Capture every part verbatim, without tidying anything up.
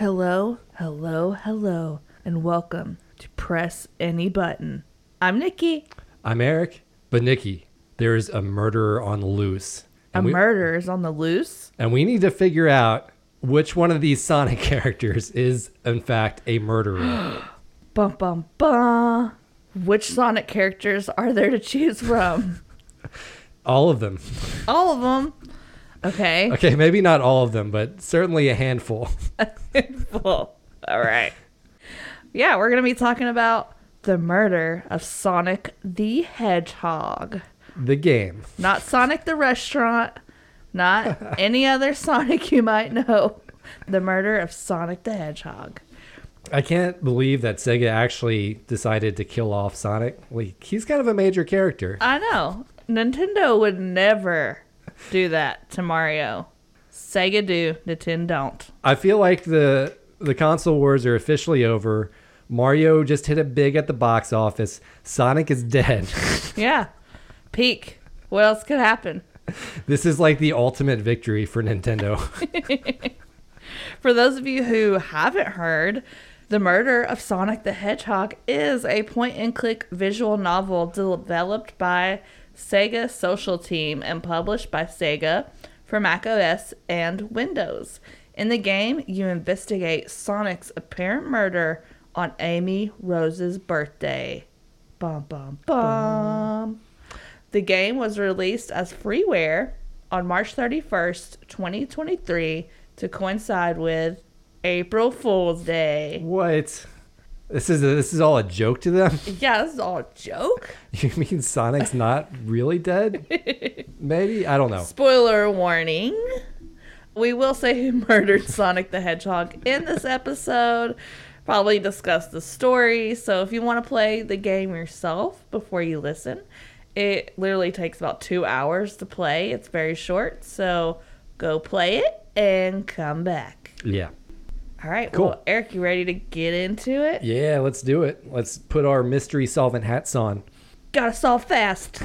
Hello, hello, hello, and welcome to Press Any Button. I'm Nikki. I'm Eric. But Nikki, there's a murderer on the loose. A we, murderer is on the loose? And we need to figure out which one of these Sonic characters is, in fact, a murderer. Bum, bum, bum. Which Sonic characters are there to choose from? All of them. All of them? Okay. Okay, maybe not all of them, but certainly a handful. A handful. All right. Yeah, we're going to be talking about the murder of Sonic the Hedgehog. The game. Not Sonic the restaurant. Not any other Sonic you might know. The murder of Sonic the Hedgehog. I can't believe that Sega actually decided to kill off Sonic. Like, he's kind of a major character. I know. Nintendo would never do that to Mario. Sega do, Nintendo don't. I feel like the the console wars are officially over. Mario just hit it big at the box office. Sonic is dead. Yeah. Peak. What else could happen? This is like the ultimate victory for Nintendo. For those of you who haven't heard, The Murder of Sonic the Hedgehog is a point-and-click visual novel developed by Sega Social Team and published by Sega for macOS and Windows. In the game, you investigate Sonic's apparent murder on Amy Rose's birthday. Bum, bum, bum. The game was released as freeware on March thirty-first, twenty twenty-three to coincide with April Fool's Day. What? This is a, this is all a joke to them? Yeah, this is all a joke. You mean Sonic's not really dead? Maybe? I don't know. Spoiler warning. We will say who murdered Sonic the Hedgehog in this episode. Probably discuss the story. So if you want to play the game yourself before you listen, it literally takes about two hours to play. It's very short. So go play it and come back. Yeah. All right. Cool. Well, Eric, you ready to get into it? Yeah, let's do it. Let's put our mystery solvent hats on. Gotta solve fast.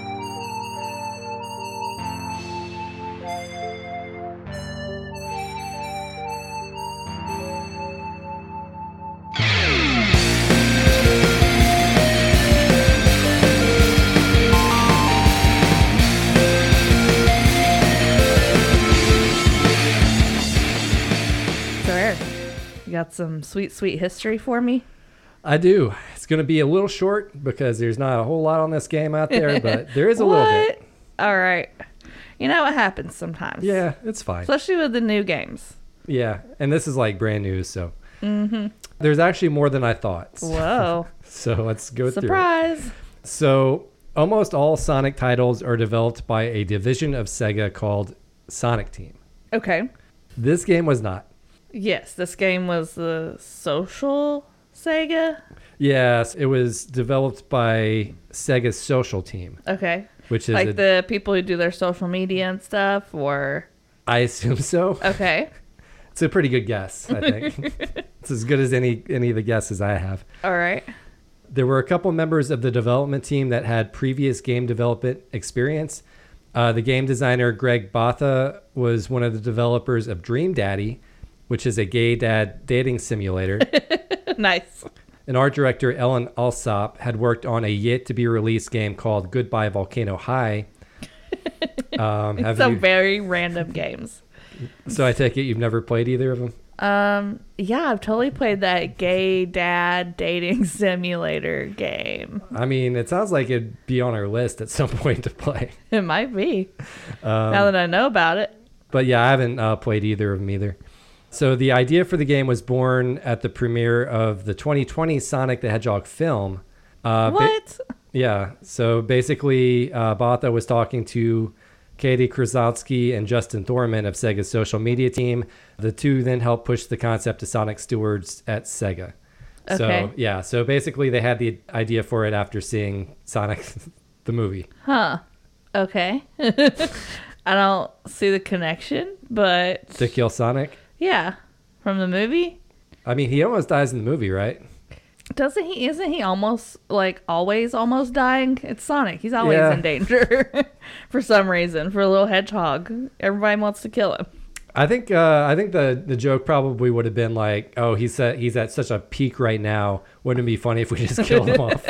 You got some sweet, sweet history for me? I do. It's going to be a little short because there's not a whole lot on this game out there, but there is a little bit. All right. You know what happens sometimes. Yeah, it's fine. Especially with the new games. Yeah, and this is like brand new, so. Mm-hmm. There's actually more than I thought. Whoa. So let's go Surprise. through it. So almost all Sonic titles are developed by a division of Sega called Sonic Team. Okay. This game was not. Yes, this game was the social Sega. Yes, it was developed by Sega's Social Team. Okay. Which is like a, the people who do their social media and stuff, or? I assume so. Okay. It's a pretty good guess, I think. It's as good as any any of the guesses I have. All right. There were a couple members of the development team that had previous game development experience. Uh, the game designer Greg Botha was one of the developers of Dream Daddy, which is a gay dad dating simulator. Nice. And art director Ellen Alsop had worked on a yet-to-be-released game called Goodbye Volcano High. Um, have Some you... very random games. So I take it you've never played either of them? Um, yeah, I've totally played that gay dad dating simulator game. I mean, it sounds like it'd be on our list at some point to play. It might be, Um, now that I know about it. But yeah, I haven't uh, played either of them either. So the idea for the game was born at the premiere of the twenty twenty Sonic the Hedgehog film. Uh, what? Ba- yeah. So basically, uh, Botha was talking to Katie Krasowski and Justin Thorman of Sega's social media team. The two then helped push the concept to Sonic stewards at Sega. Okay. So yeah. So basically, they had the idea for it after seeing Sonic the movie. Huh. Okay. I don't see the connection, but To kill Sonic? yeah, from the movie. I mean, he almost dies in the movie, right? Doesn't he? Isn't he almost like always almost dying? It's Sonic. He's always Yeah. in danger for some reason. For a little hedgehog, everybody wants to kill him. I think uh, I think the, the joke probably would have been like, oh, he's at, he's at such a peak right now. Wouldn't it be funny if we just killed him off?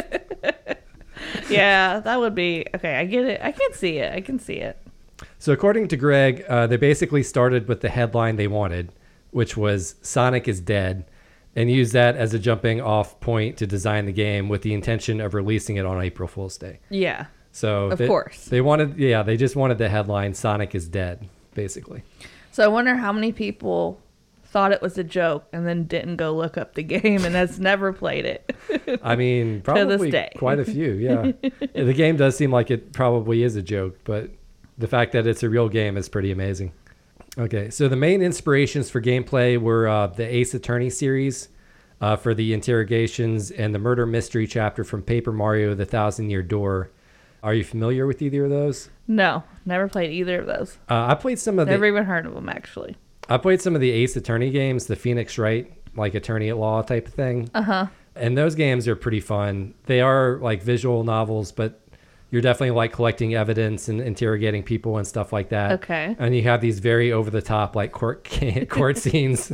Yeah, that would be okay. I get it. I can see it. I can see it. So according to Greg, uh, they basically started with the headline they wanted, which was Sonic is dead, and used that as a jumping off point to design the game with the intention of releasing it on April Fool's Day. Yeah. So of they, course they wanted, yeah, they just wanted the headline Sonic is dead, basically. So I wonder how many people thought it was a joke and then didn't go look up the game and has never played it. I mean, probably this day. quite a few, yeah. The game does seem like it probably is a joke, but the fact that it's a real game is pretty amazing. Okay, so the main inspirations for gameplay were uh, the Ace Attorney series uh, for the interrogations and the murder mystery chapter from Paper Mario: The Thousand Year Door. Are you familiar with either of those? No, never played either of those. Uh, I played some of Never the. even heard of them, actually. I played some of the Ace Attorney games, the Phoenix Wright, like attorney at law type of thing. Uh huh. And those games are pretty fun. They are like visual novels, but you're definitely like collecting evidence and interrogating people and stuff like that. Okay. And you have these very over the top like court court scenes.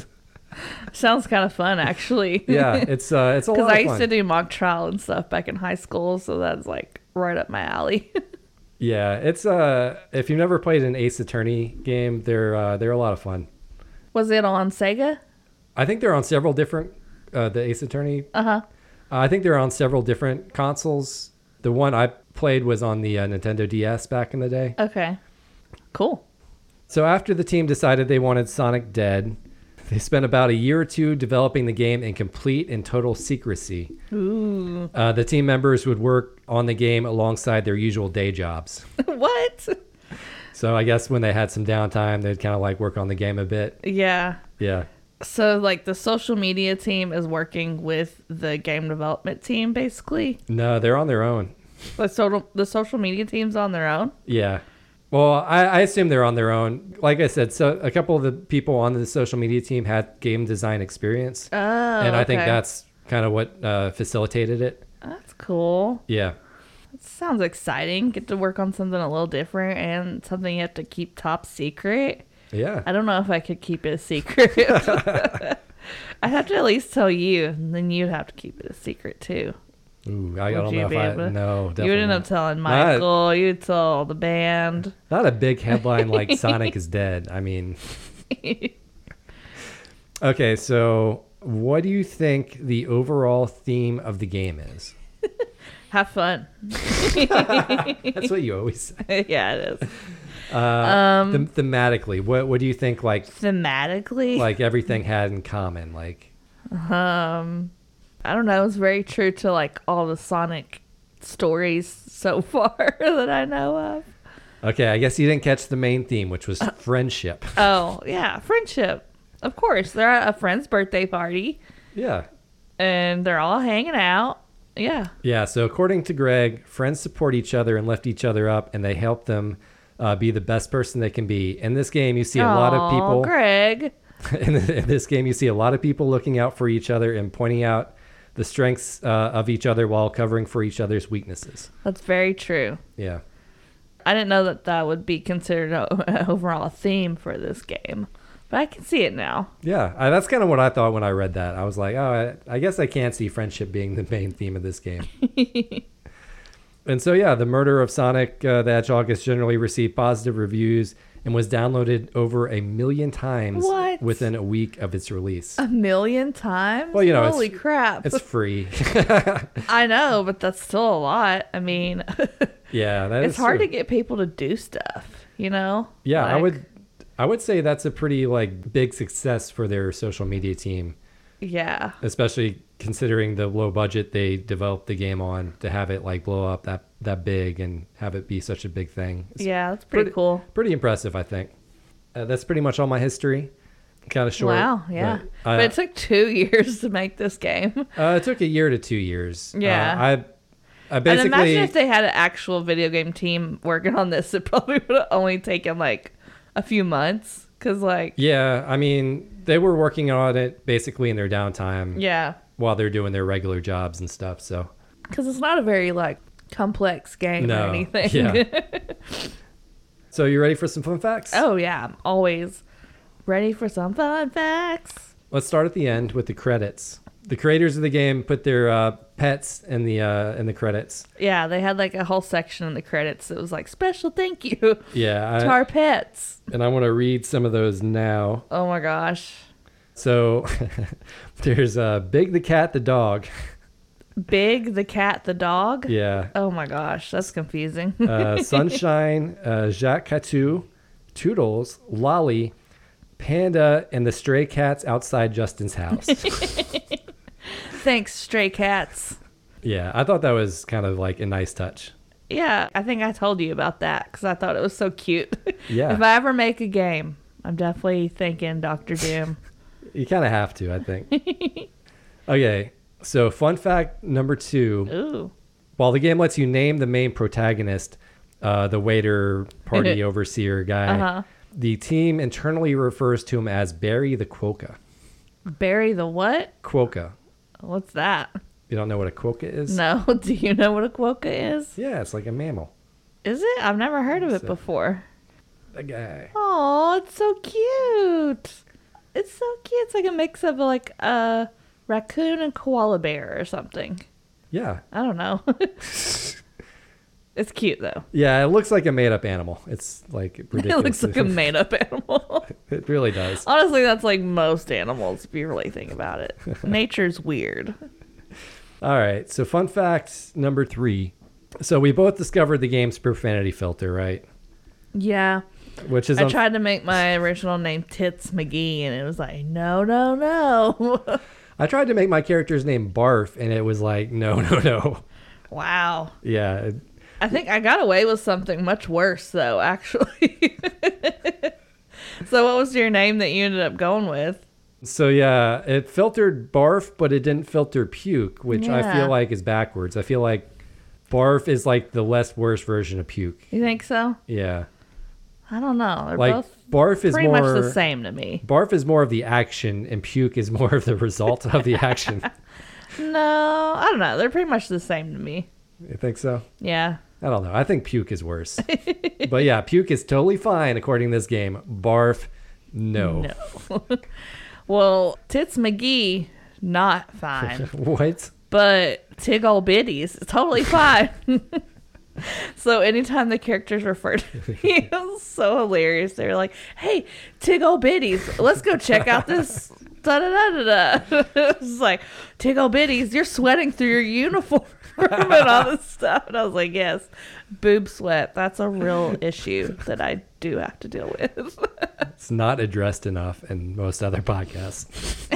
Sounds kind of fun, actually. Yeah, it's uh, it's a lot of Because I fun. used to do mock trial and stuff back in high school, so that's like right up my alley. Yeah, it's uh, if you've never played an Ace Attorney game, they're uh, they're a lot of fun. Was it on Sega? I think they're on several different uh, the Ace Attorney. Uh huh. Uh, I think they're on several different consoles. The one I played was on the uh, Nintendo D S back in the day. Okay. Cool. So after the team decided they wanted Sonic dead, they spent about a year or two developing the game in complete and total secrecy. Ooh. Uh, the team members would work on the game alongside their usual day jobs. What? So I guess when they had some downtime, they'd kind of like work on the game a bit. Yeah. Yeah. So, like, the social media team is working with the game development team, basically? No, they're on their own. The social, the social media team's on their own? Yeah. Well, I, I assume they're on their own. Like I said, so a couple of the people on the social media team had game design experience. Oh, And I think okay. that's kind of what uh, facilitated it. That's cool. Yeah. That sounds exciting. Get to work on something a little different and something you have to keep top secret. Yeah. I don't know if I could keep it a secret. I'd have to at least tell you, and then you'd have to keep it a secret, too. Ooh, I Would don't you know if be I... able to- No, definitely You would end not. up telling Michael. You'd tell the band. Not a big headline like Sonic is dead. I mean... Okay, so what do you think the overall theme of the game is? Have fun. That's what you always say. Yeah, it is. Uh, Um, them- thematically, what what do you think like Thematically, like everything had in common? Like, um, I don't know. It's very true to like all the Sonic stories so far that I know of. okay, I guess you didn't catch the main theme, which was friendship. Oh yeah, friendship. Of course, they're at a friend's birthday party Yeah. and they're all hanging out. Yeah. Yeah, so according to Greg, friends support each other and lift each other up, and they help them uh, be the best person they can be. In this game, you see a lot of Aw, people. Greg. In, in this game, you see a lot of people looking out for each other and pointing out the strengths uh, of each other while covering for each other's weaknesses. That's very true. Yeah. I didn't know that that would be considered a, overall a theme for this game, but I can see it now. Yeah, I, that's kind of what I thought when I read that. I was like, oh, I, I guess I can't see friendship being the main theme of this game. And so, yeah, the murder of Sonic uh, the Hedgehog has generally received positive reviews and was downloaded over a million times What? within a week of its release. A million times? Well, you know, Holy it's- crap. It's free. I know, but that's still a lot. I mean, Yeah, that it's is hard true. to get people to do stuff, you know? Yeah, I Like, would I would say that's a pretty like big success for their social media team, Yeah. especially considering the low budget they developed the game on to have it like blow up that that big and have it be such a big thing. It's Yeah, that's pretty, pretty- cool. pretty impressive, I think. Uh, that's pretty much all my history. Kind of short. Wow, yeah. But, But, uh, it took two years to make this game. uh, it took a year to two years. Yeah. Uh, I, I And basically. imagine if they had an actual video game team working on this, it probably would have only taken like a few months. Because, like, Yeah, I mean, they were working on it basically in their downtime yeah. while they're doing their regular jobs and stuff. So. Because it's not a very, like, complex game No, or anything. yeah. So you ready for some fun facts? Oh, yeah. I'm always Ready for some fun facts? Let's start at the end with the credits. The creators of the game put their uh, pets in the uh, in the credits. Yeah, they had like a whole section in the credits that was like special thank you Yeah, to I, our pets. and I want to read some of those now. Oh my gosh. So there's uh, Big the cat, the dog. Big the cat, the dog? Yeah. Oh my gosh, that's confusing. uh, Sunshine, uh, Jacques Catou, Toodles, Lolly, Panda, and the stray cats outside Justin's house. Thanks, stray cats. Yeah, I thought that was kind of like a nice touch. Yeah, I think I told you about that because I thought it was so cute. Yeah. If I ever make a game, I'm definitely thinking Doctor Doom. You kind of have to, I think. Okay, so fun fact number two. Ooh. While the game lets you name the main protagonist, uh, the waiter, party overseer guy, Uh-huh. the team internally refers to him as Barry the Quokka. Barry the what? Quokka. What's that? You don't know what a quokka is? No. Do you know what a quokka is? Yeah, it's like a mammal. Is it? I've never heard of it So- before. The guy. Oh, it's so cute. It's so cute. It's like a mix of like a raccoon and koala bear or something. Yeah. I don't know. It's cute though. Yeah, it looks like a made-up animal. It's like ridiculous. It looks like a made-up animal. It really does. Honestly, that's like most animals if you really think about it. Nature's weird. All right, so fun fact number three. So we both discovered the game's profanity filter, right? Yeah. Which is I un- tried to make my original name Tits McGee, and it was like, no, no, no. I tried to make my character's name Barf, and it was like, no, no, no. Wow. Yeah. it- I think I got away with something much worse, though, actually. So what was your name that you ended up going with? So yeah, it filtered Barf, but it didn't filter Puke, which I Yeah. feel like is backwards. I feel like Barf is like the less worse version of Puke. You think so? Yeah. I don't know. They're Like both Barf is pretty more much the same to me. Barf is more of the action, and Puke is more of the result of the action. No, I don't know. They're pretty much the same to me. You think so? Yeah. I don't know. I think Puke is worse. But yeah, Puke is totally fine according to this game. Barf, no. No. Well, Tits McGee, not fine. What? But Tig Old Biddies, totally fine. So anytime the characters refer to me, it was so hilarious. They were like, hey, Tig Old Biddies, let's go check out this da da da da da. It's like, Tig Old Biddies, you're sweating through your uniform and all this stuff. And I was like, yes, boob sweat. That's a real issue that I do have to deal with. It's not addressed enough in most other podcasts.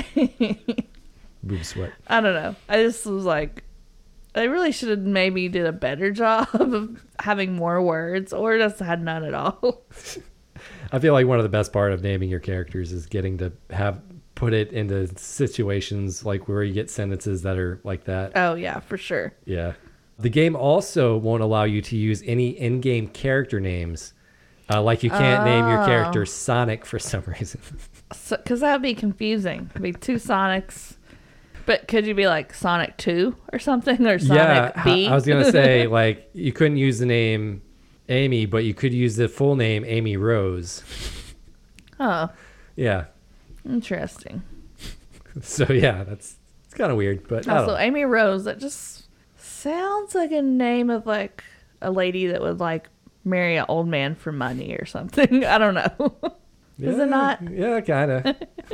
Boob sweat. I don't know. I just was like, I really should have maybe did a better job of having more words or just had none at all. I feel like one of the best part of naming your characters is getting to have put it into situations like where you get sentences that are like that. Oh, yeah, for sure. Yeah. The game also won't allow you to use any in-game character names. Uh, like you can't name your character Oh. Sonic for some reason. Because that would be confusing. It'd be two Sonics. But could you be like Sonic two or something? Or Sonic yeah, B? I I was going to say, like, you couldn't use the name Amy, but you could use the full name Amy Rose. Oh, Yeah. interesting. So, yeah, that's it's kind of weird. But I don't Also, know. Amy Rose, that just sounds like a name of like a lady that would like marry an old man for money or something. I don't know. Is Yeah, it not? Yeah, kind of.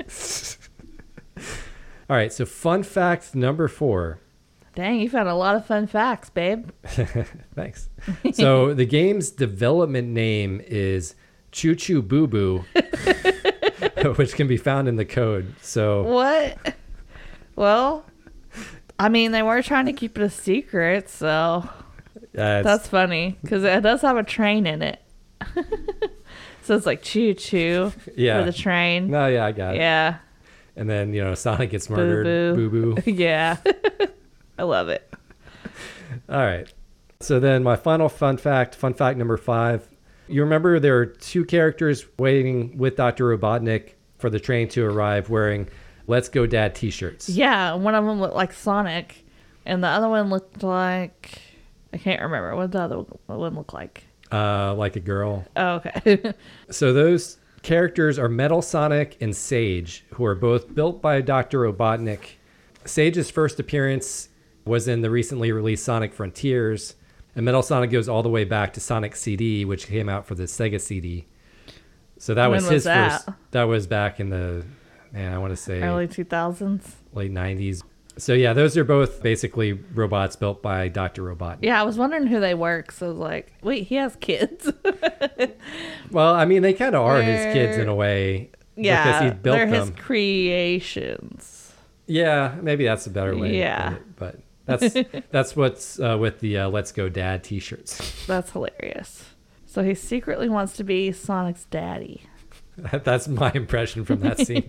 All right, so fun fact number four. Dang, you found a lot of fun facts, babe. Thanks. So the game's development name is Choo Choo Boo Boo, which can be found in the code. So What? Well, I mean, they were trying to keep it a secret, so uh, it's- that's funny because it does have a train in it. So it's like choo choo Yeah. for the train. no, yeah, I got it. Yeah. And then, you know, Sonic gets murdered. Boo Boo boo. Boo. Yeah. I love it. All right. So then my final fun fact, fun fact number five. You remember there are two characters waiting with Doctor Robotnik for the train to arrive wearing Let's Go Dad t-shirts. Yeah, one of them looked like Sonic, and the other one looked like I can't remember what the other one looked like. Uh, like a girl. Oh, okay. So those characters are Metal Sonic and Sage, who are both built by Doctor Robotnik. Sage's first appearance was in the recently released Sonic Frontiers, and Metal Sonic goes all the way back to Sonic C D, which came out for the Sega C D. So that When was was his that? first. That was back in the, man, I want to say Early two thousands. late nineties. So yeah, those are both basically robots built by Doctor Robotnik. Yeah, I was wondering who they were, because I was like, wait, he has kids. Well, I mean, they kind of are his kids They're- in a way. yeah, because he built they're them. his creations. Yeah, maybe that's a better way. Yeah. To put it, but that's that's what's uh, with the uh, "Let's Go Dad" T-shirts. That's hilarious. So he secretly wants to be Sonic's daddy. That's my impression from that scene.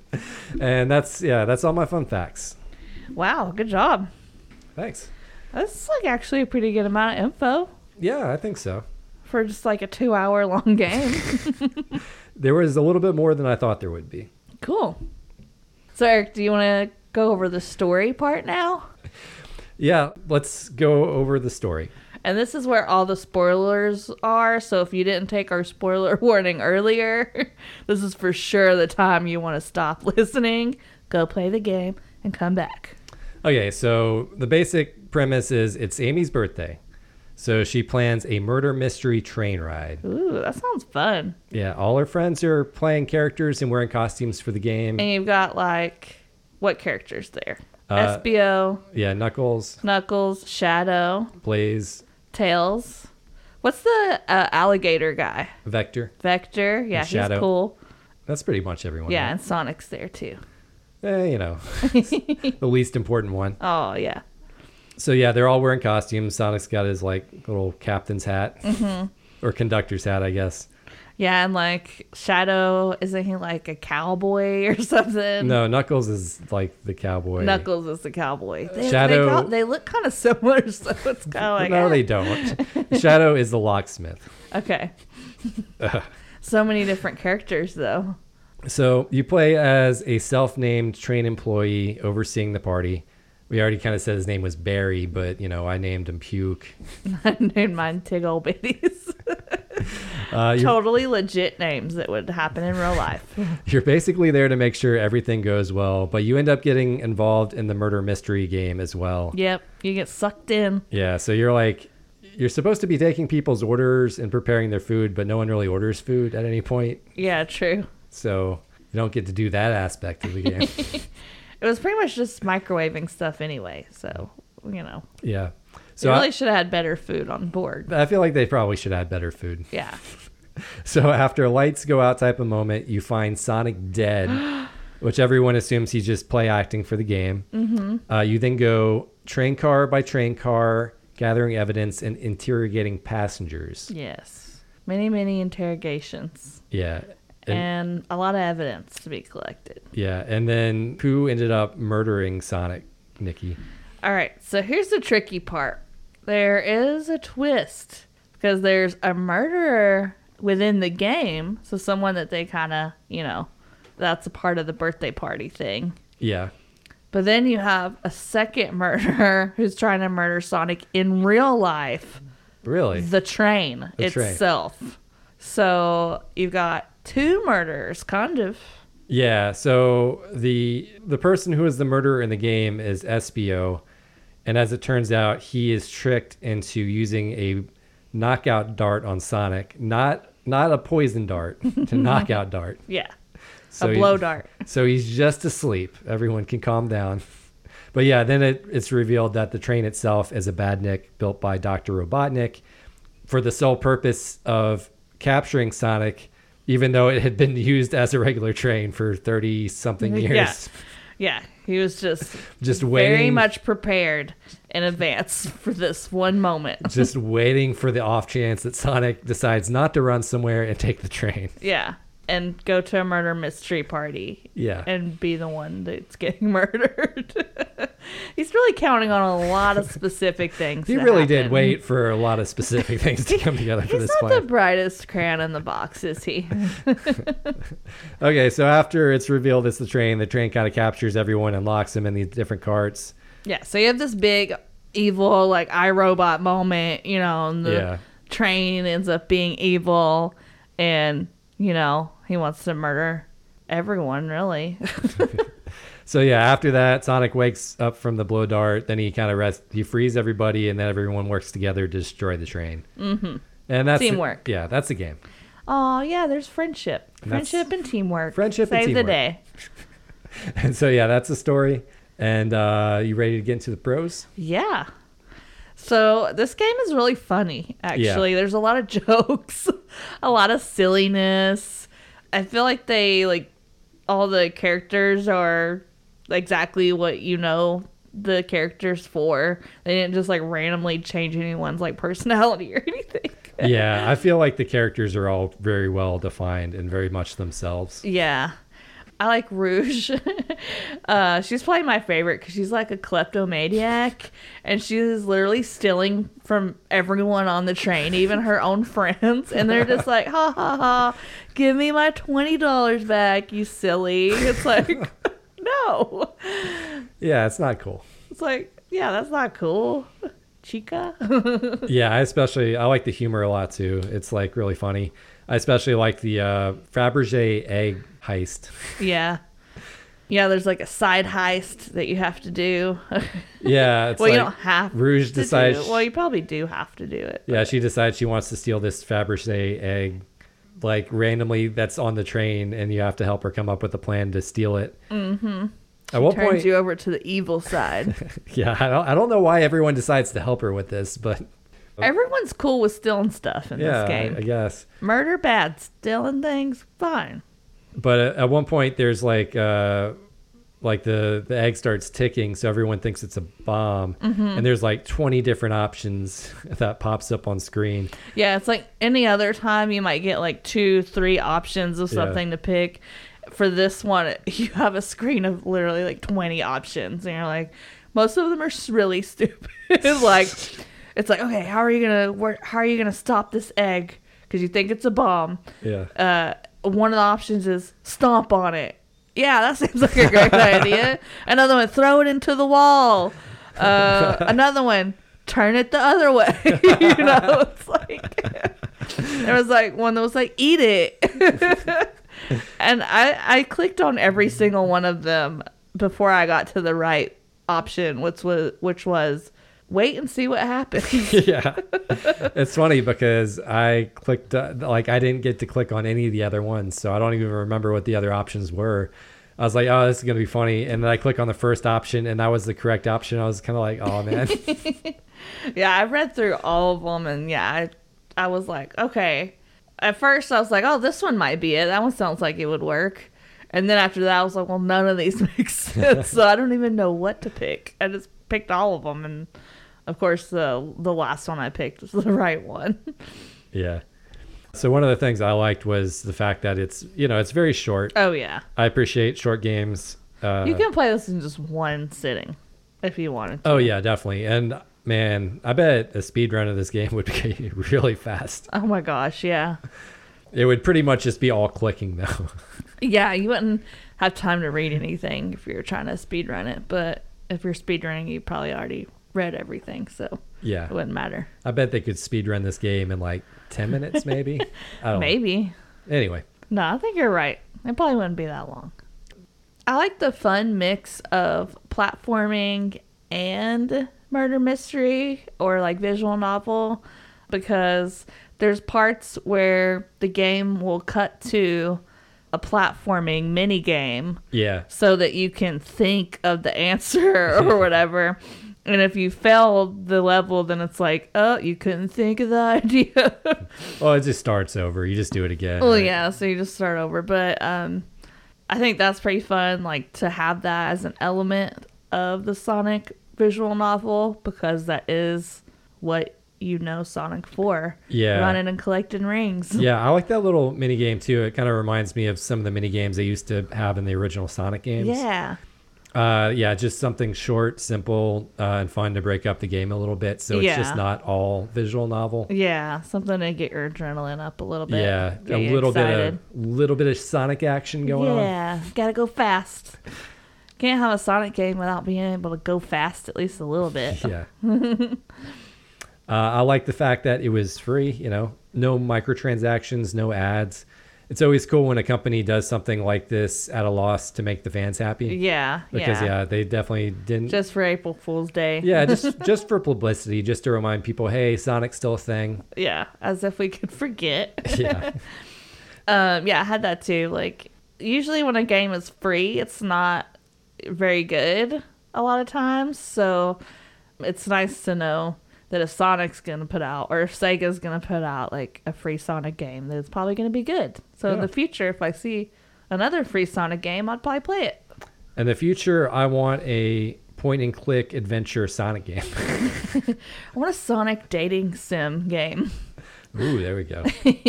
And that's yeah, that's all my fun facts. Wow, good job. Thanks. That's like actually a pretty good amount of info Yeah, I think so. for just like a two hour long game. There was a little bit more than I thought there would be. Cool. So Eric, do you want to go over the story part now? Yeah, let's go over the story. And this is where all the spoilers are. So if you didn't take our spoiler warning earlier, this is for sure the time you want to stop listening, go play the game, and come back. Okay, so the basic premise is it's Amy's birthday. So she plans a murder mystery train ride. Ooh, that sounds fun. Yeah, all her friends are playing characters and wearing costumes for the game. And you've got like, what characters there? Uh, S B O, Yeah, Knuckles, Knuckles, Shadow, Blaze, Tails. What's the uh, alligator guy? Vector. Vector. Yeah, he's Shadow. cool. That's pretty much everyone. Yeah, right? and Sonic's there too. Eh, you know, the least important one. Oh, yeah. So yeah, they're all wearing costumes. Sonic's got his like little captain's hat or conductor's hat, I guess. Yeah, and like Shadow, isn't he like a cowboy or something? No, Knuckles is like the cowboy. Knuckles is the cowboy. They, Shadow- They, call- they look kind of similar, so it's kind of like. no, eh. they don't. Shadow is the locksmith. Okay. So many different characters, though. So you play as a self-named train employee overseeing the party. We already kind of said his name was Barry, but you know I named him Puke. I named mine Tig Old Bitties. Uh, you're, Totally legit names that would happen in real life. you're basically there to make sure everything goes well, but you end up getting involved in the murder mystery game as well. Yep, you get sucked in. Yeah, so you're like, you're supposed to be taking people's orders and preparing their food, but no one really orders food at any point. Yeah, true. So you don't get to do that aspect of the game. It was pretty much just microwaving stuff anyway, so, you know. Yeah. So So really I, should have had better food on board. I feel like they probably should add better food. Yeah. So after lights go out type of moment, you find Sonic dead, which everyone assumes he's just play acting for the game. Mm-hmm. Uh, you then go train car by train car, gathering evidence and interrogating passengers. Yes. Many, many interrogations. Yeah. And, And a lot of evidence to be collected. yeah. And then who ended up murdering Sonic, Nikki? All right, so here's the tricky part. There is a twist because there's a murderer within the game. So someone that they kind of, you know, that's a part of the birthday party thing. Yeah. But then you have a second murderer who's trying to murder Sonic in real life. Really? The train The train. itself. So you've got two murderers, kind of. Yeah, so the the person who is the murderer in the game is S B O, and as it turns out, he is tricked into using a knockout dart on Sonic, not not a poison dart, to knockout dart. Yeah. So a he- blow dart. So he's just asleep. Everyone can calm down. But yeah, then it, it's revealed that the train itself is a badnik built by Doctor Robotnik for the sole purpose of capturing Sonic, even though it had been used as a regular train for thirty something years. Yeah. Yeah. He was just Just very waiting, much prepared in advance for this one moment. just waiting for the off chance that Sonic decides not to run somewhere and take the train. Yeah. And go to a murder mystery party Yeah. and be the one that's getting murdered. He's really counting on a lot of specific things. He to really did happen. wait for a lot of specific things to come together for He's this not plan. the brightest crayon in the box, is he? Okay, so after it's revealed it's the train, the train kind of captures everyone and locks them in these different carts. Yeah. So you have this big, evil, like iRobot moment, you know, and the Yeah. train ends up being evil, and you know, he wants to murder everyone, really. So yeah, after that, Sonic wakes up from the blow dart. Then he kind of rests. He frees everybody, and then everyone works together to destroy the train. Mm-hmm. And that's teamwork. The, yeah, that's the game. Oh yeah, there's friendship, And friendship and teamwork. Friendship and Save the teamwork. day. And so yeah, that's the story. And uh, you ready to get into the pros? Yeah. So this game is really funny. Actually, Yeah. there's a lot of jokes, a lot of silliness. I feel like they like all the characters are exactly what you know the characters for. They didn't just like randomly change anyone's like personality or anything. Yeah, I feel like the characters are all very well defined and very much themselves. Yeah. I like Rouge. uh, she's probably my favorite because she's like a kleptomaniac and she's literally stealing from everyone on the train, even her own friends. And they're just like, ha ha ha, give me my twenty dollars back, you silly. It's like, no. Yeah, it's not cool. It's like, yeah, that's not cool. Chica. Yeah, I especially, I like the humor a lot too. It's like really funny. I especially like the uh, Fabergé egg heist. Yeah. Yeah, there's like a side heist that you have to do. Yeah, it's well, like you don't have Rouge to decides. do it. Well, you probably do have to do it. Yeah, she decides she wants to steal this Fabergé egg, like randomly that's on the train, and you have to help her come up with a plan to steal it. Mm-hmm. At what Turns point? you over to the evil side. Yeah, I don't. I don't know why everyone decides to help her with this, but Everyone's cool with stealing stuff in yeah, this game. I, I guess. Murder, bad. Stealing things, fine. But at, at one point, there's like, uh, like the the egg starts ticking, so everyone thinks it's a bomb, Mm-hmm. and there's like twenty different options that pops up on screen. Yeah, it's like any other time you might get like two, three options of Yeah. something to pick. For this one, you have a screen of literally like twenty options, and you're like, most of them are s- really stupid. Like, it's like, okay, how are you gonna where, how are you gonna stop this egg? Because you think it's a bomb. Yeah. Uh, one of the options is stomp on it. Yeah, that seems like a great idea. Another one, throw it into the wall. Uh, another one, turn it the other way. You know, it's like there was like one that was like eat it. And I I clicked on every single one of them before I got to the right option, which was which was wait and see what happens. Yeah. It's funny because I clicked, uh, like, I didn't get to click on any of the other ones, so I don't even remember what the other options were. I was like, oh, this is going to be funny. And then I click on the first option, and that was the correct option. I was kind of like, oh, man. Yeah, I read through all of them, and yeah, I, I was like, okay. At first, I was like, oh, this one might be it. That one sounds like it would work. And then after that, I was like, well, none of these make sense, so I don't even know what to pick. I just picked all of them, and of course, the the last one I picked was the right one. Yeah. So one of the things I liked was the fact that it's, you know, it's very short. Oh, yeah. I appreciate short games. Uh, You can play this in just one sitting if you wanted to. Oh, yeah, definitely. And, man, I bet a speed run of this game would be really fast. Oh, my gosh, yeah. It would pretty much just be all clicking, though. Yeah, you wouldn't have time to read anything if you were trying to speedrun it, but if you're speedrunning, you probably already read everything, so Yeah. it wouldn't matter. I bet they could speed run this game in like ten minutes, maybe. I don't Maybe. know. Anyway. No, I think you're right. It probably wouldn't be that long. I like the fun mix of platforming and murder mystery or like visual novel because there's parts where the game will cut to a platforming mini game Yeah. so that you can think of the answer or whatever. And if you fail the level, then it's like, oh, you couldn't think of the idea. Well, it just starts over. You just do it again. Well, right? yeah, so you just start over. But um, I think that's pretty fun, like to have that as an element of the Sonic visual novel because that is what you know Sonic for. Yeah. Running and collecting rings. Yeah, I like that little mini game too. It kind of reminds me of some of the mini games they used to have in the original Sonic games. Yeah. Uh, yeah, just something short, simple, uh, and fun to break up the game a little bit. So it's Yeah. just not all visual novel. Yeah, something to get your adrenaline up a little bit. Yeah, get a you little excited. bit of little bit of Sonic action going on. Yeah, gotta go fast. Can't have a Sonic game without being able to go fast at least a little bit. Yeah. uh, I like the fact that it was free. You know, no microtransactions, no ads. it's always cool when a company does something like this at a loss to make the fans happy. Yeah, Because, yeah. yeah, they definitely didn't. Just for April Fool's Day. yeah, just just for publicity, just to remind people, hey, Sonic's still a thing. Yeah, as if we could forget. Yeah. um, yeah, I had that too. Like, usually when a game is free, it's not very good a lot of times. So it's nice to know that if Sonic's going to put out, or if Sega's going to put out, like, a free Sonic game, that it's probably going to be good. So Yeah. in the future, if I see another free Sonic game, I'd probably play it. In the future, I want a point-and-click adventure Sonic game. I want a Sonic dating sim game. Ooh, there we go.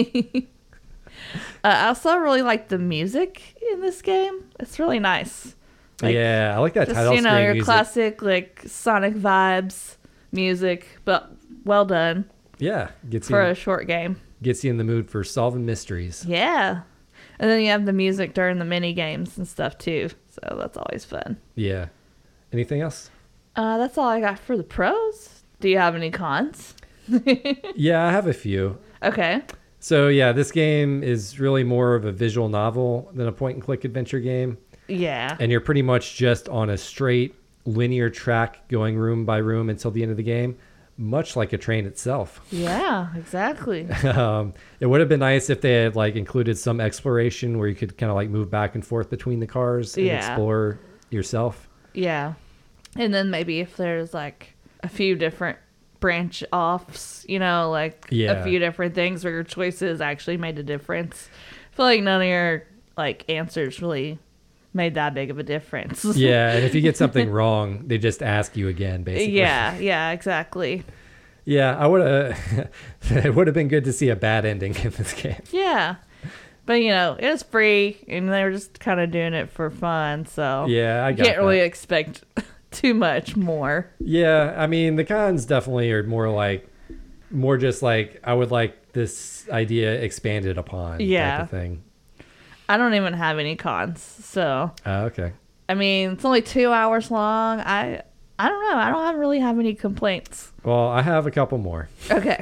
Uh, I also really like the music in this game. It's really nice. Like, yeah, I like that just, title you know, screen your music. classic, like, Sonic vibes music, but well done Yeah, gets you, for a short game. gets you in the mood for solving mysteries. Yeah. And then you have the music during the mini games and stuff, too. So that's always fun. Yeah. Anything else? Uh, that's all I got for the pros. Do you have any cons? Yeah, I have a few. Okay. So, yeah, this game is really more of a visual novel than a point-and-click adventure game. Yeah. And you're pretty much just on a straight linear track going room by room until the end of the game, much like a train itself. Yeah, exactly. um, it would have been nice if they had like included some exploration where you could kind of like move back and forth between the cars and Yeah. explore yourself. Yeah. And then maybe if there's like a few different branch offs, you know, like Yeah. a few different things where your choices actually made a difference. I feel like none of your like answers really made that big of a difference. Yeah, and if you get something wrong, they just ask you again, basically. Yeah, yeah, exactly. Yeah, I would have. It would have been good to see a bad ending in this game. Yeah. But, you know, it was free, and they were just kind of doing it for fun, so Yeah, I you got can't really that. expect too much more. Yeah, I mean, the cons definitely are more like, more just like, I would like this idea expanded upon Yeah. type of thing. I don't even have any cons, so Uh, okay. I mean, it's only two hours long. I I don't know. I don't have, really have any complaints. Well, I have a couple more. Okay.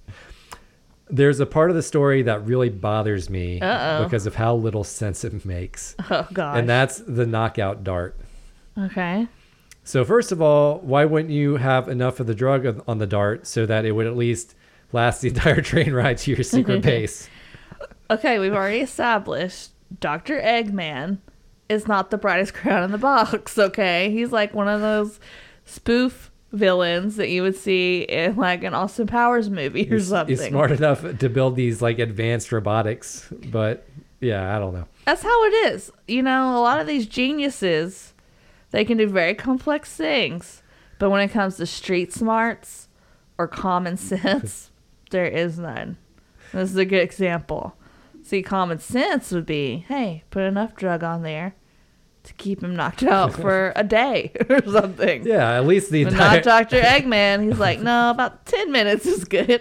There's a part of the story that really bothers me Uh-oh. because of how little sense it makes. Oh, gosh. And that's the knockout dart. Okay. So first of all, why wouldn't you have enough of the drug on- on the dart so that it would at least last the entire train ride to your secret base? Okay, we've already established Doctor Eggman is not the brightest crown in the box, okay? He's like one of those spoof villains that you would see in like an Austin Powers movie or He's, something. he's smart enough to build these like advanced robotics, but yeah, I don't know. That's how it is. You know, a lot of these geniuses, they can do very complex things. But when it comes to street smarts or common sense, there is none. This is a good example. See, common sense would be, hey, put enough drug on there to keep him knocked out for a day or something. Yeah, at least the But entire not Doctor Eggman. He's like, no, about ten minutes is good.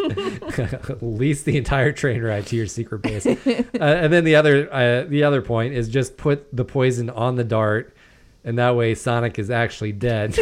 at least the entire train ride to your secret base. uh, and then the other uh, the other point is just put the poison on the dart, and that way Sonic is actually dead.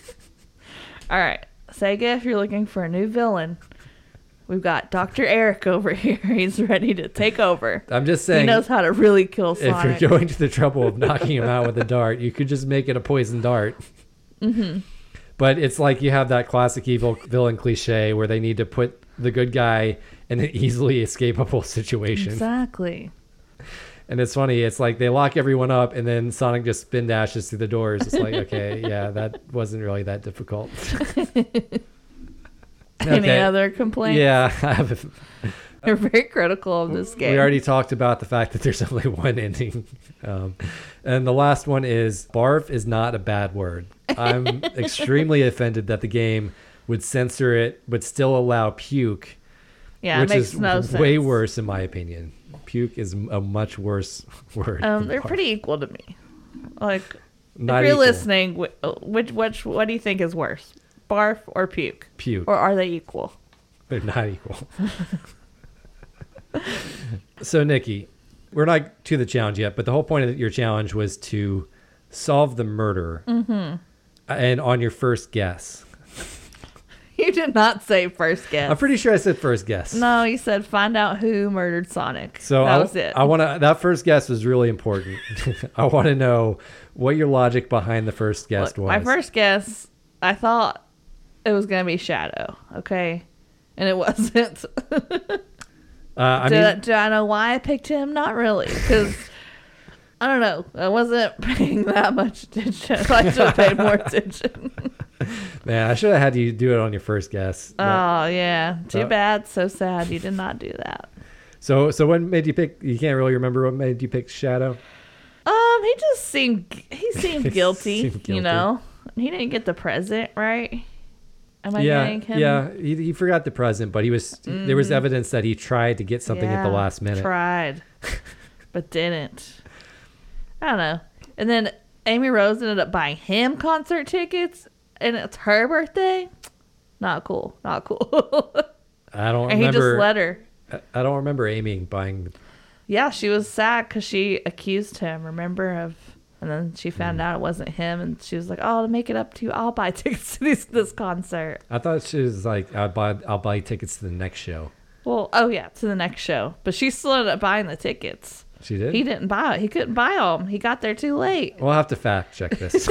All right, Sega, if you're looking for a new villain, we've got Doctor Eric over here. He's ready to take over. I'm just He saying, knows how to really kill if Sonic. you're going to the trouble of knocking him out with a dart, you could just make it a poison dart. Mm-hmm. But it's like you have that classic evil villain cliche where they need to put the good guy in an easily escapable situation. Exactly. And it's funny, it's like they lock everyone up and then Sonic just spin dashes through the doors. It's like, okay, yeah, that wasn't really that difficult. Any Okay. other complaints? Yeah, I have a, You're very critical of this game. we already talked about the fact that there's only one ending. Um, and the last one is barf is not a bad word. I'm extremely offended that the game would censor it but still allow puke, yeah, it which makes is no sense. way worse in my opinion. Puke is a much worse word. Um, than they're barf. pretty equal to me. Like, Not if you're equal. listening, wh- which which what do you think is worse, barf or puke, Puke. or are they equal? They're not equal. So, Nikki, we're not to the challenge yet, but the whole point of your challenge was to solve the murder. Mm-hmm. And on your first guess. You did not say first guess. I'm pretty sure I said first guess. No, you said find out who murdered Sonic. So that I, was it. I want to. That first guess was really important. I want to know what your logic behind the first guess Look, was. my first guess, I thought it was gonna be Shadow. Okay, and it wasn't. uh, I do, mean, do I know why I picked him? Not really, because I don't know. I wasn't paying that much attention. I should have paid more attention. man, I should have had you do it on your first guess. Oh yeah, too Uh, bad. So sad you did not do that. So, so what made you pick? You can't really remember what made you pick Shadow. Um, he just seemed he seemed He guilty, seemed guilty. You know. He didn't get the present, right? Am I yeah, getting him? yeah. He, he forgot the present, but he was. Mm-hmm. There was evidence that he tried to get something at the Yeah, last minute. Tried, but didn't. I don't know. And then Amy Rose ended up buying him concert tickets, and it's her birthday. Not cool. Not cool. I don't And he remember. just let her. I- I don't remember Amy buying. Yeah, she was sad because she accused him. Remember of, and then she found out it wasn't him, and she was like, "Oh, to make it up to you, I'll buy tickets to this this concert." I thought she was like, "I'll buy. I'll buy tickets to the next show." Well, oh yeah, to the next show, but she still ended up buying the tickets. She did. He didn't buy it. He couldn't buy them. He got there too late. We'll have to fact check this.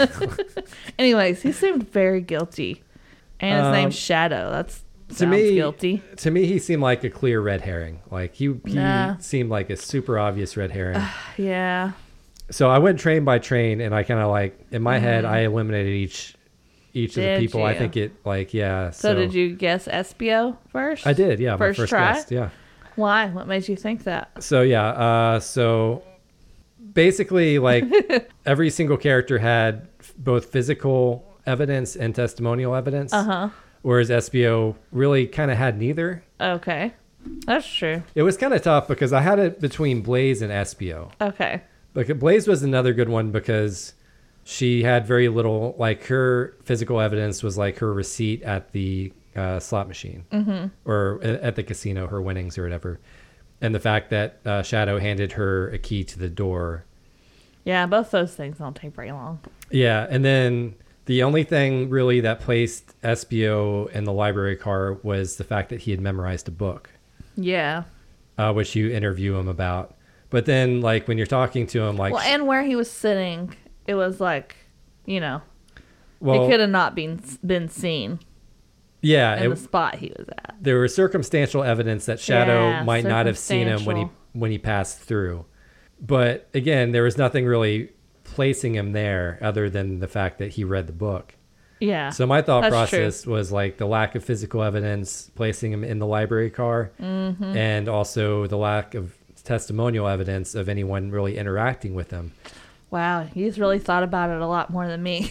Anyways, he seemed very guilty, and his Um, name's Shadow. That's to sounds me, guilty. to me, he seemed like a clear red herring. Like he, he Nah. seemed like a super obvious red herring. Yeah. So I went train by train, and I kind of like in my head, I eliminated each each of Mm-hmm. Did the people. I you? think it like yeah. So, did you guess Espio first? I did, yeah. First my first try? guess, yeah. Why? What made you think that? So yeah, uh, so basically, like every single character had f- both physical evidence and testimonial evidence, Uh huh. whereas S B O really kind of had neither. Okay. That's true. It was kind of tough because I had it between Blaze and S B O. Okay. Like Blaze was another good one because she had very little. Like her physical evidence was like her receipt at the uh, slot machine Mm-hmm. or a- at the casino, her winnings or whatever, and the fact that uh, Shadow handed her a key to the door. Yeah, both those things don't take very long. Yeah, and then the only thing really that placed S B O in the library car was the fact that he had memorized a book, Yeah. uh, which you interview him about. But then, like when you're talking to him, like Well, and where he was sitting, it was like, you know, well, it could have not been been seen yeah, in it, the spot he was at. there was circumstantial evidence that Shadow Yeah, might not have seen him when he circumstantial. when he passed through. But again, there was nothing really placing him there other than the fact that he read the book. Yeah. So my thought That's process was like the lack of physical evidence placing him in the library car, Mm-hmm. and also the lack of testimonial evidence of anyone really interacting with him. Wow, he's really thought about it a lot more than me.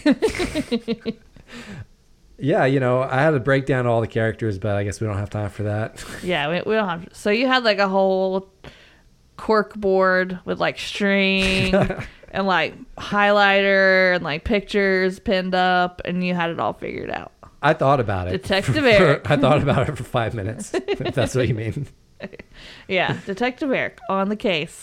Yeah, you know, I had to break down all the characters, but I guess we don't have time for that. Yeah, we, we don't have. So you had like a whole cork board with like string and like highlighter and like pictures pinned up, and you had it all figured out. I thought about it. Detective for- Eric. I thought about it for five minutes, if that's what you mean. Yeah, Detective Eric on the case.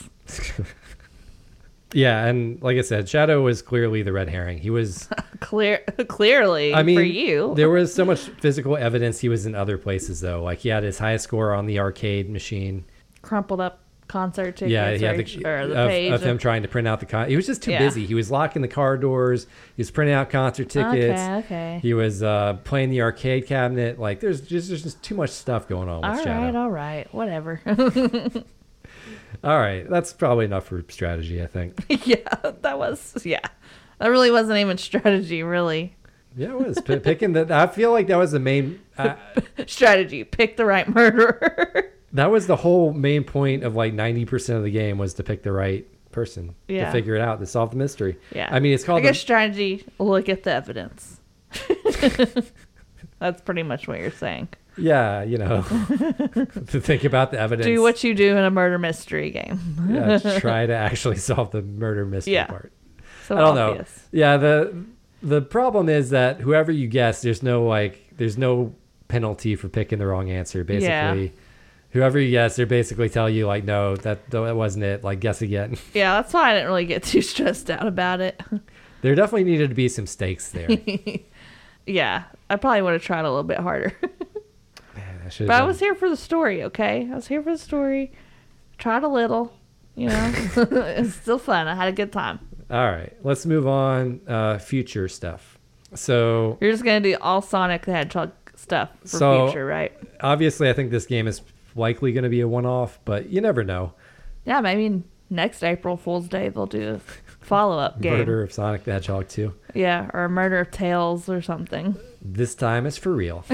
Yeah, and like I said, Shadow was clearly the red herring. He was, Clear, clearly I mean, for you. there was so much physical evidence he was in other places, though. Like he had his highest score on the arcade machine. Crumpled up concert tickets. Yeah, he had or, the, or the of, page of him trying to print out the con. He was just too Yeah. busy. He was locking the car doors. He was printing out concert tickets. Okay, okay. He was uh, playing the arcade cabinet. Like there's just there's just too much stuff going on with All Shadow. right, all right, whatever. All right, that's probably enough for strategy, I think. Yeah, that was yeah. That really wasn't even strategy, really. Yeah, it was P- picking the. I feel like that was the main. Uh, Strategy, pick the right murderer. that was the whole main point of like ninety percent of the game was to pick the right person Yeah. to figure it out to solve the mystery. Yeah. I mean, it's I called. guess The, strategy, look at the evidence. That's pretty much what you're saying. yeah, you know, to think about the evidence. Do what you do in a murder mystery game. Yeah, try to actually solve the murder mystery Yeah. part. So I don't obvious. know. Yeah, the the problem is that whoever you guess, there's no like, there's no penalty for picking the wrong answer. Basically, Yeah. whoever you guess, they basically tell you like, no, that that wasn't it. Like, guess again. Yeah, that's why I didn't really get too stressed out about it. There definitely needed to be some stakes there. Yeah, I probably would have tried a little bit harder. Man, I should've But I done- was here for the story, okay? I was here for the story. Tried a little, you know. It's still fun. I had a good time. All right, let's move on. Uh, future stuff. So You're just going to do all Sonic the Hedgehog stuff for So- future, right? obviously, I think this game is likely going to be a one-off, but you never know. Yeah, maybe next April Fool's Day they'll do a follow-up game. Murder of Sonic the Hedgehog two. Yeah, or Murder of Tails or something. This time it's for real.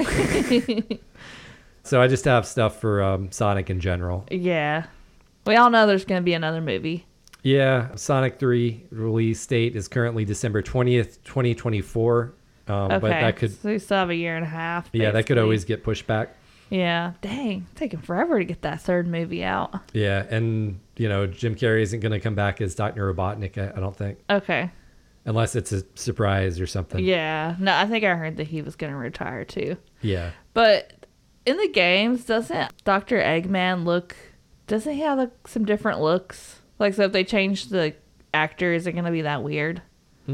So I just have stuff for um, Sonic in general. Yeah. We all know there's going to be another movie. Yeah, Sonic three release date is currently December twentieth, twenty twenty-four. Um, Okay. But that could, So we still have a year and a half. yeah, that could basically. always get pushed back. Yeah. Dang. Taking forever to get that third movie out. Yeah, and, you know, Jim Carrey isn't going to come back as Doctor Robotnik, I, I don't think. Okay. Unless it's a surprise or something. Yeah. No, I think I heard that he was going to retire too. Yeah. But in the games, doesn't Doctor Eggman look... Doesn't he have like, some different looks? Like, so if they change the actor, is it going to be that weird?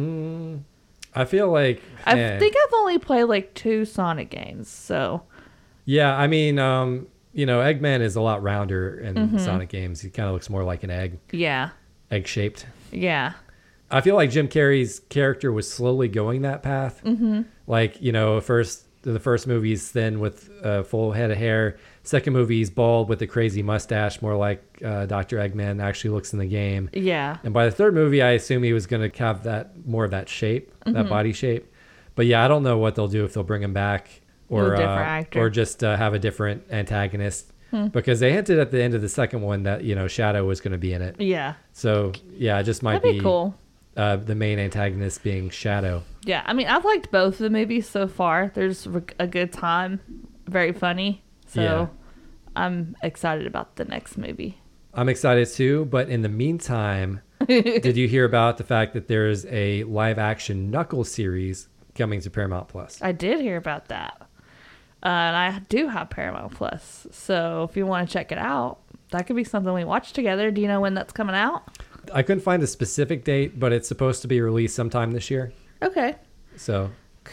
Mm, I feel like... I eh. think I've only played like two Sonic games, so... Yeah, I mean, um, you know, Eggman is a lot rounder in Mm-hmm. Sonic games. He kind of looks more like an egg, Yeah. egg-shaped. Yeah. I feel like Jim Carrey's character was slowly going that path. Mm-hmm. Like, you know, first the first movie he's thin with a full head of hair. Second movie he's bald with a crazy mustache, more like uh, Doctor Eggman actually looks in the game. Yeah. And by the third movie, I assume he was going to have that more of that shape, Mm-hmm. that body shape. But yeah, I don't know what they'll do if they'll bring him back or With a different uh, actor. or just uh, have a different antagonist. Hmm. Because they hinted at the end of the second one that, you know, Shadow was going to be in it. Yeah. So yeah, it just might That'd be cool. uh, the main antagonist being Shadow. Yeah. I mean, I've liked both of the movies so far. There's a good time. Very funny. So Yeah. I'm excited about the next movie. I'm excited too, but in the meantime, did you hear about the fact that there's a live action Knuckles series coming to Paramount Plus? I did hear about that. Uh, and I do have Paramount Plus. So if you want to check it out, that could be something we watch together. Do you know when that's coming out? I couldn't find a specific date, but it's supposed to be released sometime this year. Okay. So,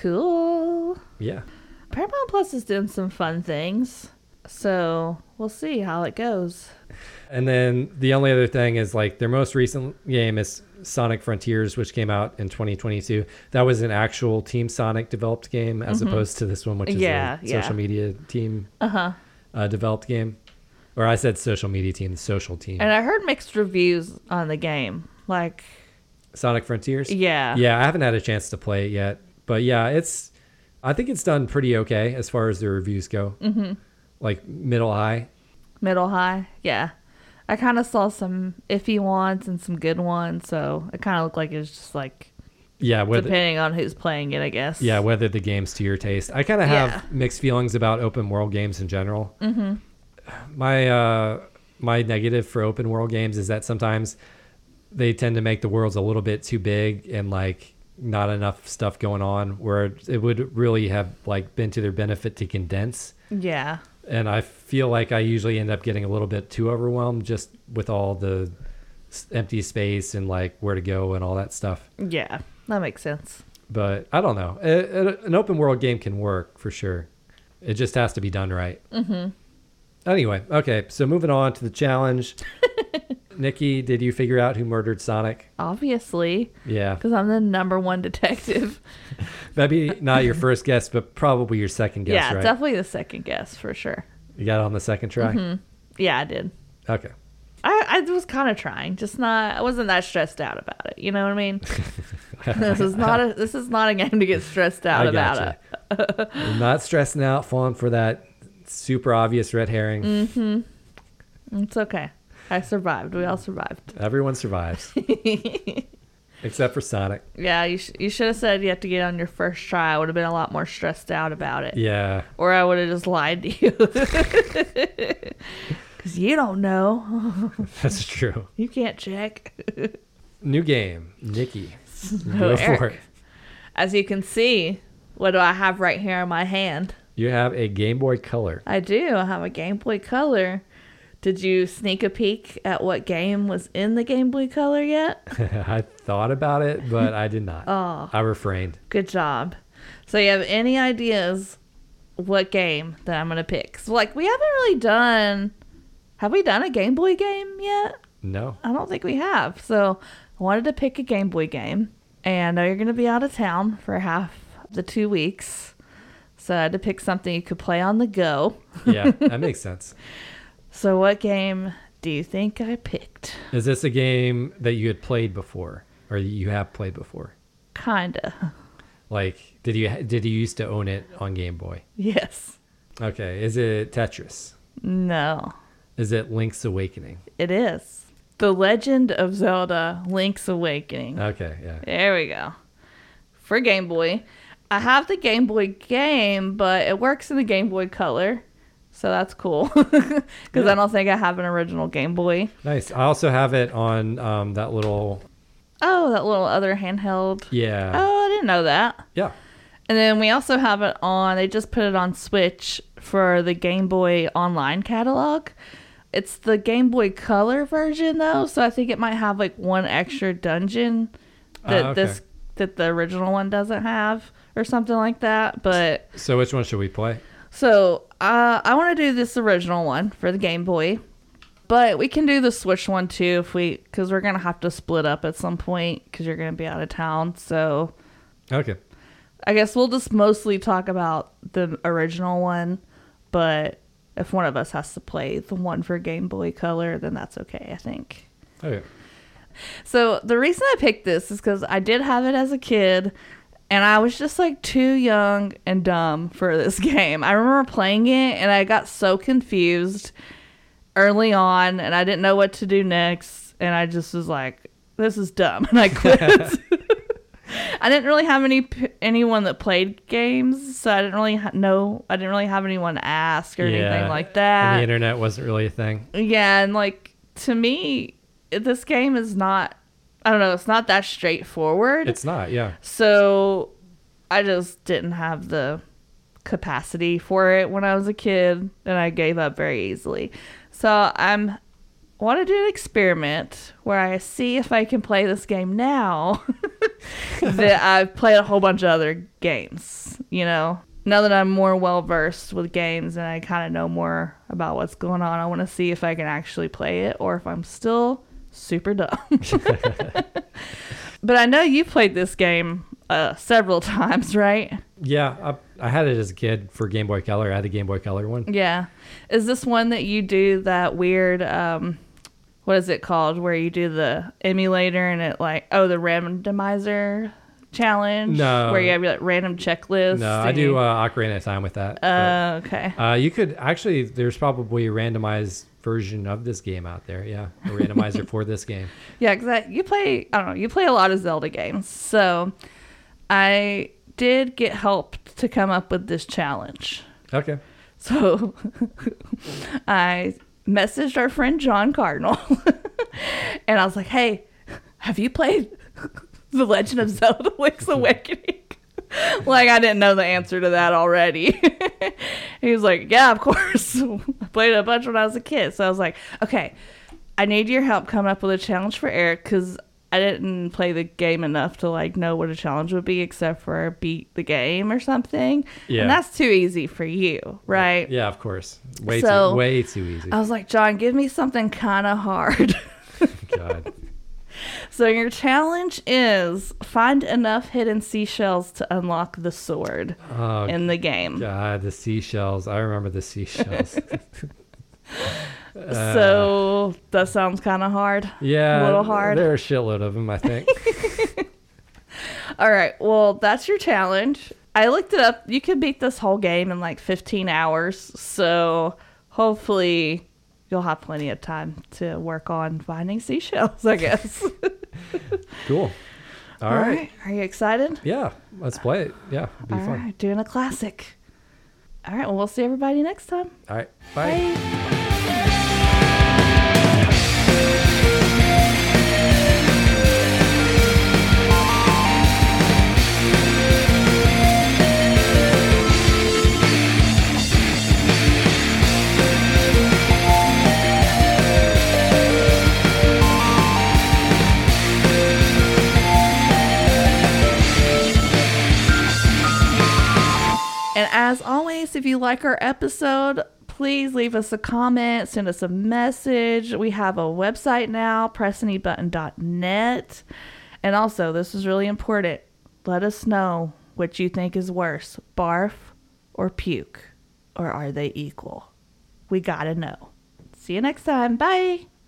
Cool. yeah. Paramount Plus is doing some fun things. So we'll see how it goes. And then the only other thing is like their most recent game is Sonic Frontiers, which came out in twenty twenty-two. That was an actual Team Sonic developed game as opposed to this one, which is Yeah, a yeah. social media team Uh-huh. uh, developed game. Or I said social media team, the social team. And I heard mixed reviews on the game. Like, Sonic Frontiers? yeah. Yeah, I haven't had a chance to play it yet. But yeah, it's, I think it's done pretty okay as far as the reviews go. Mm-hmm. Like middle high. Middle high. Yeah. I kind of saw some iffy ones and some good ones. So it kind of looked like it was just like, Yeah, whether, depending on who's playing it, I guess. yeah, whether the game's to your taste. I kind of have Yeah. mixed feelings about open world games in general. Mm-hmm. My, uh, my negative for open world games is that sometimes they tend to make the worlds a little bit too big and like not enough stuff going on, where it would really have like been to their benefit to condense. Yeah. And I feel like I usually end up getting a little bit too overwhelmed just with all the s- empty space and like where to go and all that stuff. Yeah. That makes sense. But I don't know. A- a- an open world game can work for sure. It just has to be done right. Mm-hmm. Anyway, okay. So moving on to the challenge. Nikki, did you figure out who murdered Sonic? Obviously. Yeah. Because I'm the number one detective. Maybe not your first guess, but probably your second guess, yeah, right? definitely the second guess for sure. You got it on the second try? Yeah, I did. Okay. I, I was kind of trying, just not. I wasn't that stressed out about it. You know what I mean? this is not a this is not a game to get stressed out I about gotcha. it. I'm not stressing out, falling for that super obvious red herring. Mm-hmm. It's okay. I survived. We all survived. Everyone survives. Except for Sonic. Yeah, you sh- you should have said you have to get on your first try. I would have been a lot more stressed out about it. Yeah. Or I would have just lied to you. Because you don't know. That's true. You can't check. New game. Nikki. No, Go for Eric. it. As you can see, what do I have right here in my hand? You have a Game Boy Color. I do. I have a Game Boy Color. Did you sneak a peek at what game was in the Game Boy Color yet? I thought about it, but I did not. Oh. I refrained. Good job. So you have any ideas what game that I'm going to pick? So, like, we haven't really done... Have we done a Game Boy game yet? No. I don't think we have. So I wanted to pick a Game Boy game. And I know you're going to be out of town for half the two weeks. So I had to pick something you could play on the go. Yeah, that makes sense. So what game do you think I picked? Is this a game that you had played before, or you have played before? Kinda. Like, did you did you used to own it on Game Boy? Yes. Okay. Is it Tetris? No. Is it Link's Awakening? It is. The Legend of Zelda Link's Awakening. Okay, yeah. There we go. For Game Boy. I have the Game Boy game, but it works in the Game Boy Color. So that's cool. Because yeah. I don't think I have an original Game Boy. Nice. I also have it on um, that little... Oh, that little other handheld. Yeah. Oh, I didn't know that. Yeah. And then we also have it on... They just put it on Switch for the Game Boy Online catalog. It's the Game Boy Color version, though, so I think it might have like one extra dungeon that uh, okay. this that the original one doesn't have, or something like that. But so, which one should we play? So, uh, I want to do this original one for the Game Boy, but we can do the Switch one too if we, because we're gonna have to split up at some point because you're gonna be out of town. So, okay, I guess we'll just mostly talk about the original one, but. If one of us has to play the one for Game Boy Color, then that's okay, I think. Okay. So the reason I picked this is because I did have it as a kid, and I was just like too young and dumb for this game. I remember playing it, and I got so confused early on, and I didn't know what to do next, and I just was like, this is dumb, and I quit. I didn't really have any anyone that played games, so I didn't really ha- know. I didn't really have anyone to ask or yeah, anything like that. And the internet wasn't really a thing. Yeah, and like to me, this game is not. I don't know. It's not that straightforward. It's not. Yeah. So I just didn't have the capacity for it when I was a kid, and I gave up very easily. So I'm. want to do an experiment where I see if I can play this game now that I've played a whole bunch of other games, you know. Now that I'm more well versed with games and I kind of know more about what's going on, I want to see if I can actually play it or if I'm still super dumb. But I know you played this game uh, several times, right? Yeah, I, I had it as a kid for Game Boy Color. I had a Game Boy Color one. Yeah. Is this one that you do that weird... Um, what is it called? Where you do the emulator and it like, oh, the randomizer challenge? No. Where you have like random checklists? No, I do uh, Ocarina of Time with that. Oh, uh, okay. Uh, you could actually, there's probably a randomized version of this game out there. Yeah. A randomizer for this game. Yeah, because you play, I don't know, you play a lot of Zelda games. So I did get help to come up with this challenge. Okay. So I messaged our friend John Cardinal and I was like, hey, have you played The Legend of Zelda Link's Awakening? Like, I didn't know the answer to that already. He was like, yeah, of course. I played it a bunch when I was a kid. So I was like, okay, I need your help coming up with a challenge for Eric because I didn't play the game enough to like know what a challenge would be except for beat the game or something. Yeah. And that's too easy for you, right? Yeah, of course. Way so, too way too easy. I was like, John, give me something kind of hard. God. So your challenge is find enough hidden seashells to unlock the sword oh, in the game. God, the seashells. I remember the seashells. So uh, that sounds kind of hard. Yeah, a little hard. There are a shitload of them, I think. All right, well, that's your challenge. I looked it up. You could beat this whole game in like fifteen hours. So hopefully you'll have plenty of time to work on finding seashells, I guess. Cool. All, All right. right. Are you excited? Yeah, let's play it. Yeah, it'll be All fun. Right, doing a classic. All right, well, we'll see everybody next time. All right, bye. Bye. As always, if you like our episode, please leave us a comment, send us a message. We have a website now, press any button dot net. And also, this is really important. Let us know what you think is worse, barf or puke, or are they equal? We gotta know. See you next time. Bye.